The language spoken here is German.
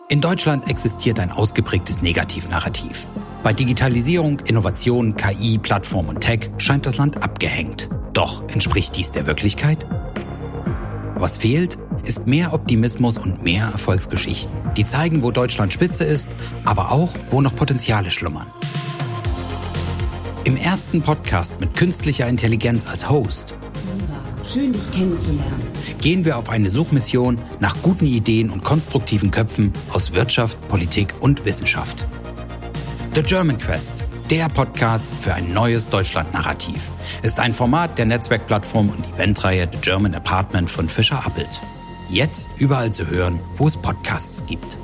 In Deutschland existiert ein ausgeprägtes Negativnarrativ. Bei Digitalisierung, Innovation, KI, Plattform und Tech scheint das Land abgehängt. Doch entspricht dies der Wirklichkeit? Was fehlt, ist mehr Optimismus und mehr Erfolgsgeschichten, die zeigen, wo Deutschland Spitze ist, aber auch, wo noch Potenziale schlummern. Im ersten Podcast mit künstlicher Intelligenz als Host schön, dich kennenzulernen. Gehen wir auf eine Suchmission nach guten Ideen und konstruktiven Köpfen aus Wirtschaft, Politik und Wissenschaft. The German Quest, der Podcast für ein neues Deutschland-Narrativ, ist ein Format der Netzwerkplattform und Eventreihe The German Apartment von Fischer Appelt. Jetzt überall zu hören, wo es Podcasts gibt.